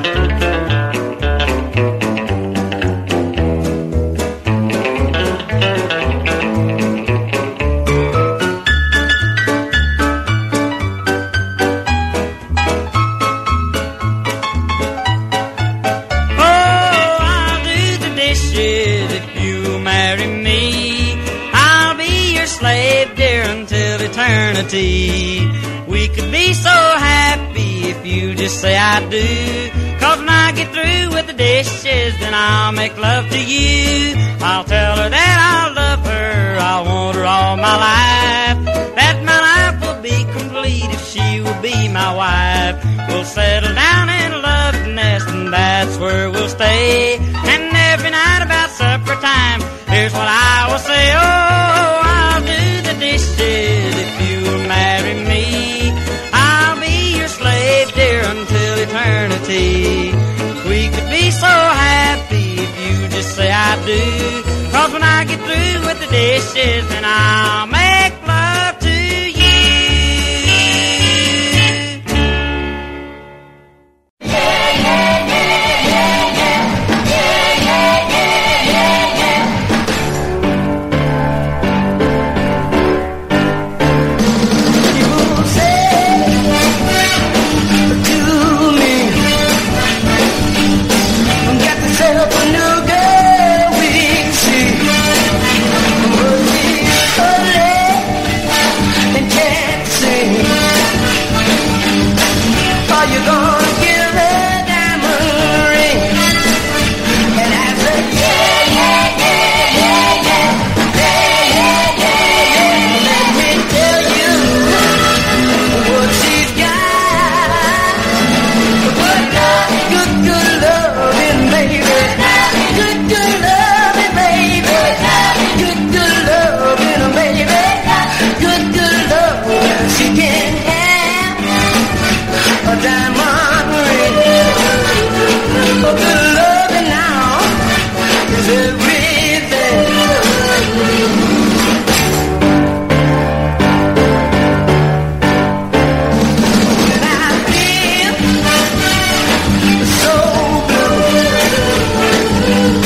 Eternity. We could be so happy if you just say I do. 'Cause when I get through with the dishes, then I'll make love to you. I'll tell her that I love her, I want her all my life. That my life will be complete if she will be my wife. We'll settle down in a love nest and that's where we'll stay. And every night about supper time, here's what I will say. Oh, I'll do the dishes if you'll marry me. I'll be your slave, dear, until eternity. We could be so happy if you just say I do. 'Cause when I get through with the dishes, then I'll make love to you.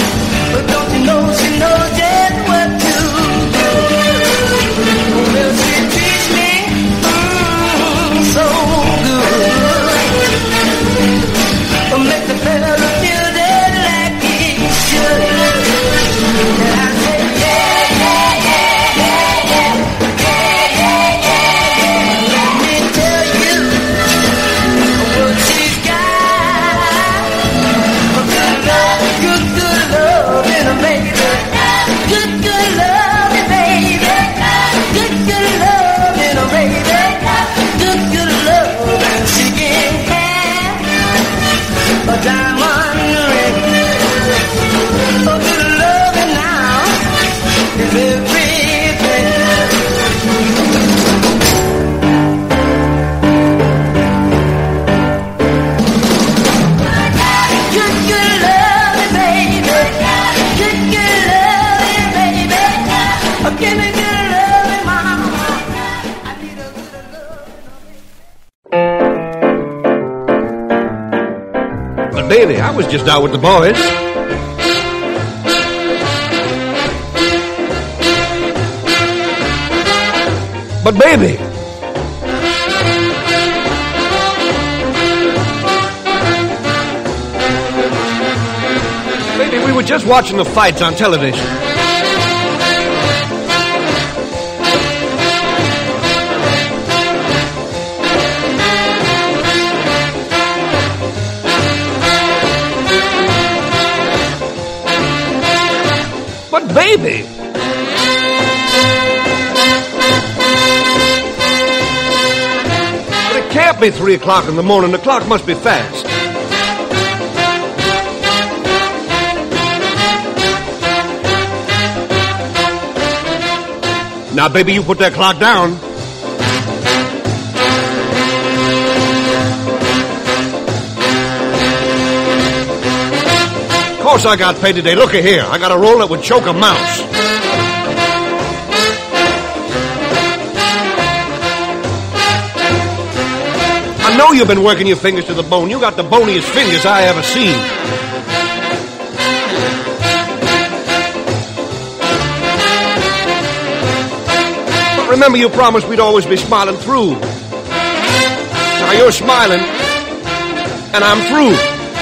We'll see. But, baby, I was just out with the boys. But, baby... Baby, we were just watching the fights on television. But, baby... But it can't be 3 o'clock in the morning. The clock must be fast. Now, baby, you put that clock down. Of course I got paid today. Looky here. I got a roll that would choke a mouse. I know you've been working your fingers to the bone. You got the boniest fingers I ever seen. Remember, you promised we'd always be smiling through. Now you're smiling, and I'm through.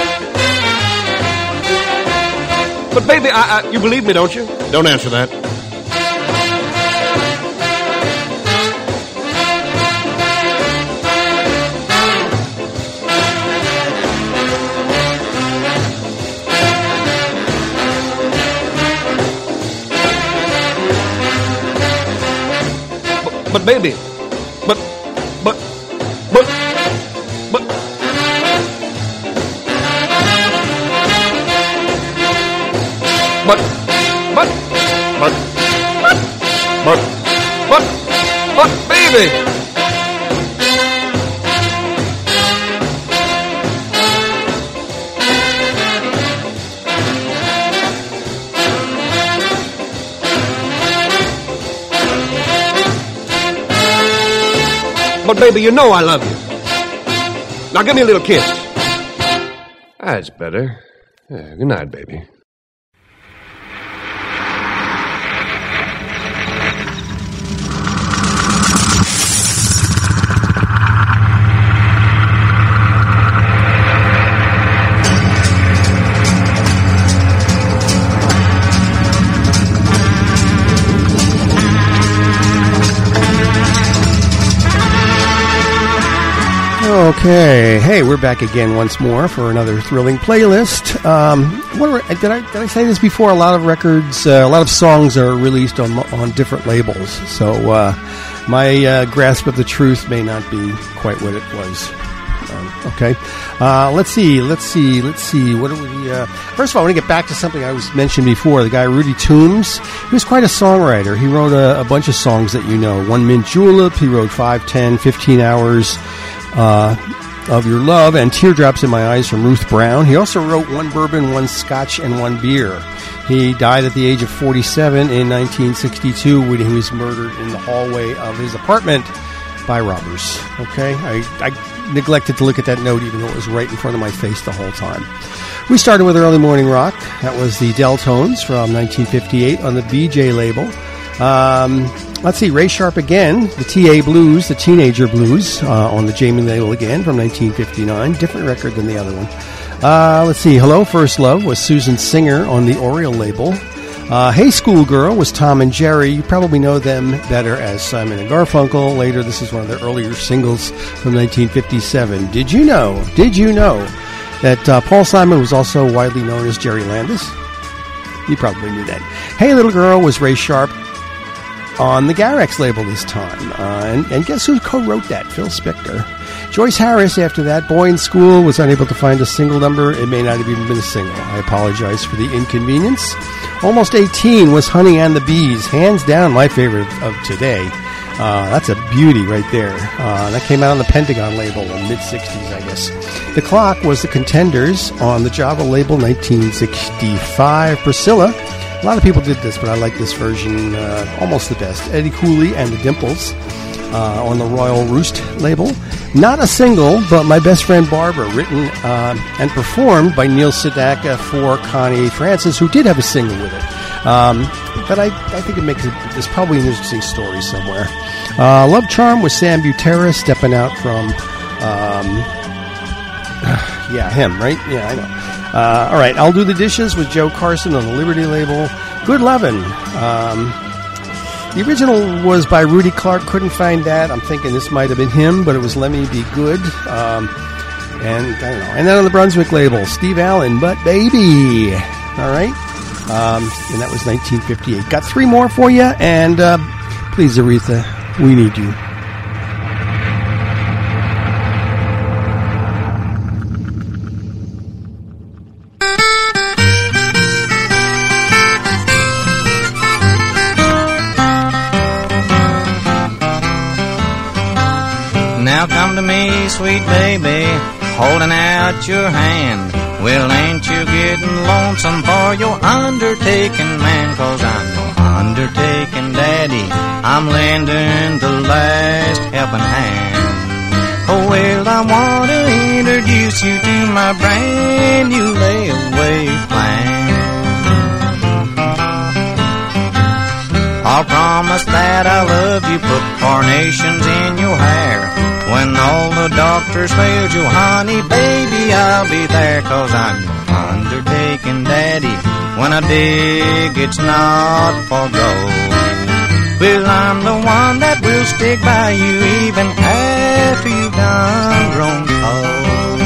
But, baby, you believe me, don't you? Don't answer that. But, baby, but, baby. But, baby, you know I love you. Now, give me a little kiss. That's better. Yeah, good night, baby. Okay, hey, we're back again once more for another thrilling playlist. Did I say this before? A lot of records, a lot of songs are released on different labels, so my grasp of the truth may not be quite what it was. Okay, let's see. What do we? First of all, I want to get back to something I was mentioned before. The guy Rudy Toombs, he was quite a songwriter. He wrote a bunch of songs that you know. 1 Mint Julep. He wrote 5, 10, 15 Hours. Of Your Love and Teardrops in My Eyes from Ruth Brown. He also wrote 1 Bourbon, 1 Scotch, and 1 Beer. He died at the age of 47 in 1962 when he was murdered in the hallway of his apartment by robbers. Okay? I neglected to look at that note even though it was right in front of my face the whole time. We started with Early Morning Rock. That was the Deltones from 1958 on the BJ label. Let's see, Ray Sharp again, the TA Blues, the Teenager Blues, on the Jamie label again from 1959. Different record than the other one. Let's see, Hello, First Love was Susan Singer on the Oriole label. Hey Schoolgirl was Tom and Jerry. You probably know them better as Simon and Garfunkel. Later, this is one of their earlier singles from 1957. Did you know that Paul Simon was also widely known as Jerry Landis? You probably knew that. Hey Little Girl was Ray Sharp on the Garex label this time. And guess who co-wrote that? Phil Spector. Joyce Harris, after that, Boy in School, was unable to find a single number. It may not have even been a single. I apologize for the inconvenience. Almost 18 was Honey and the Bees. Hands down, my favorite of today. That's a beauty right there. That came out on the Pentagon label in the mid-60s, I guess. The Clock was the Contenders on the Java label, 1965. Priscilla. A lot of people did this, but I like this version almost the best. Eddie Cooley and the Dimples. on the Royal Roost label. Not a single, but My Best Friend Barbara, written and performed by Neil Sedaka for Connie Francis, who did have a single with it. But I think it makes it, there's probably an interesting story somewhere. Love Charm with Sam Butera, stepping out from, him, right? Yeah, I know. All right, I'll Do the Dishes with Joe Carson on the Liberty label. Good Lovin'. The original was by Rudy Clark. Couldn't find that. I'm thinking this might have been him, but it was Let Me Be Good. And I don't know. And then on the Brunswick label, Steve Allen, But Baby. All right. And that was 1958. Got three more for you. And please, Aretha, we need you. Now come to me, sweet baby, holding out your hand. Well, ain't you getting lonesome for your undertaking, man? 'Cause I'm your undertaking daddy. I'm lending the last helping hand. Oh, well, I want to introduce you to my brand new layaway plan. I'll promise that I love you, put carnations in your hair. When all the doctors failed you, honey, baby, I'll be there. 'Cause I'm your undertaking daddy. When I dig, it's not for gold. Well, I'm the one that will stick by you even after you've done grown old.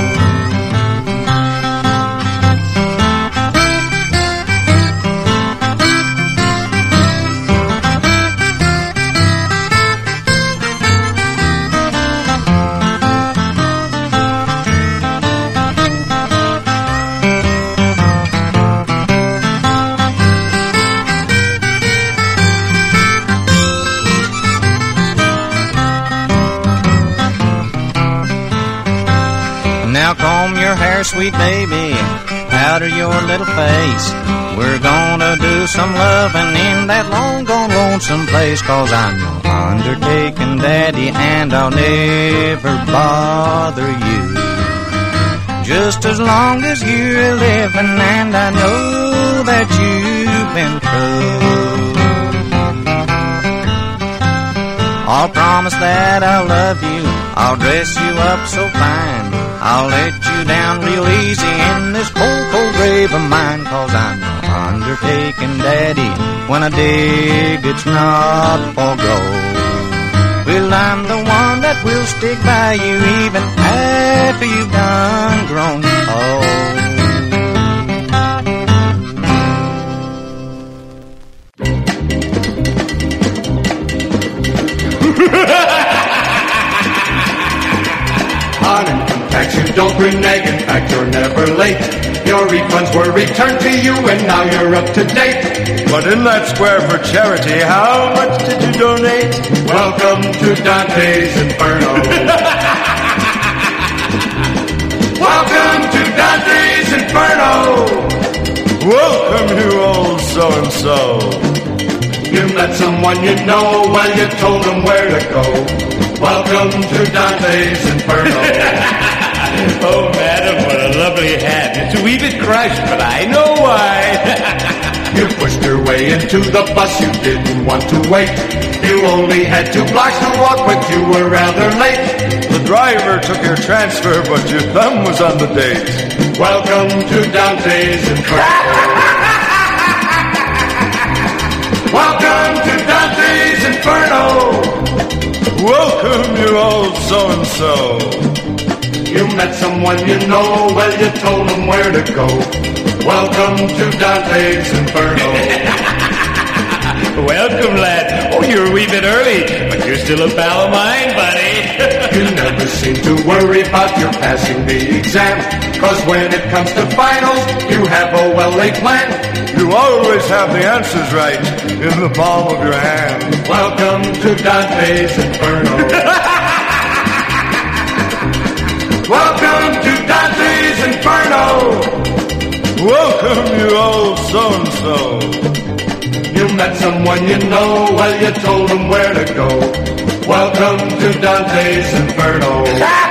Now comb your hair, sweet baby, out of your little face. We're gonna do some loving in that long gone lonesome place. 'Cause I'm your undertaking daddy and I'll never bother you. Just as long as you're living and I know that you've been true. I'll promise that I'll love you, I'll dress you up so fine. I'll let you down real easy in this cold, cold grave of mine. 'Cause I'm your undertaking daddy. When I dig, it's not for gold. Well, I'm the one that will stick by you even after you've done grown old. You don't renege, in fact you're never late. Your refunds were returned to you and now you're up to date. But in that square for charity, how much did you donate? Welcome to Dante's Inferno. Welcome to Dante's Inferno. Welcome you old so-and-so. You met someone you know, well you told them where to go. Welcome to Dante's Inferno. Oh, madam, what a lovely hat. It's a wee bit crushed, but I know why. You pushed your way into the bus, you didn't want to wait. You only had 2 blocks to walk, but you were rather late. The driver took your transfer, but your thumb was on the date. Welcome to Dante's Inferno. Welcome to Dante's Inferno. Welcome, you old so-and-so. You met someone you know, well you told them where to go. Welcome to Dante's Inferno. Welcome, lad. Oh, you're a wee bit early, but you're still a pal of mine, buddy. You never seem to worry about your passing the exam. 'Cause when it comes to finals, you have a well-laid plan. You always have the answers right in the palm of your hand. Welcome to Dante's Inferno. Welcome to Dante's Inferno. Welcome, you old so-and-so. You met someone you know, well, you told them where to go. Welcome to Dante's Inferno.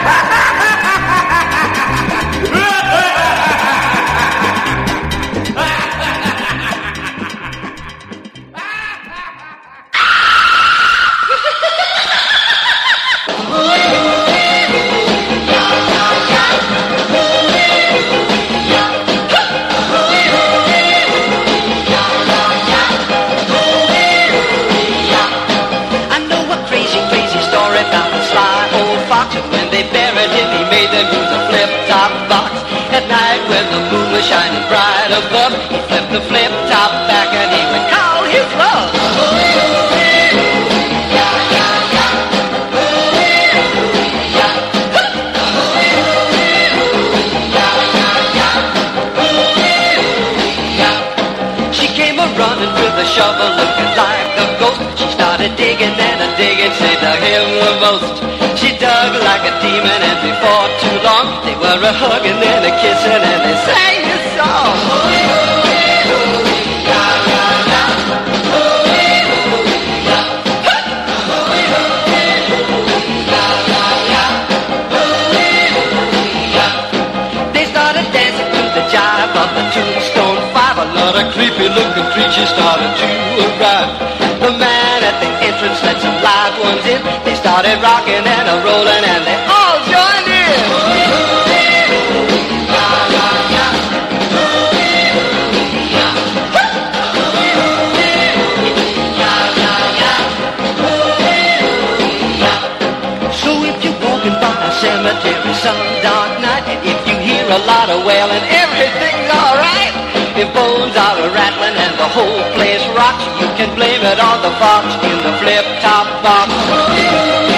Shining bright above, he flipped the flip top back and he would call his love. She came a-running with a shovel looking like a ghost. She started digging and a-digging, she dug him the most. She dug like a demon and before too long they were a-hugging and a-kissing and they sang this song. They started dancing to the jive of the Tombstone Five. A lot of creepy-looking creatures started to arrive. The man at the entrance let some live ones in. They started rocking and a-rolling and they all joined in. So if you're walking by a cemetery some dark night, and if you hear a lot of wailing, everything's alright. If bones are a-rattling and the whole place rocks, you can blame it on the fox in the flip-top box.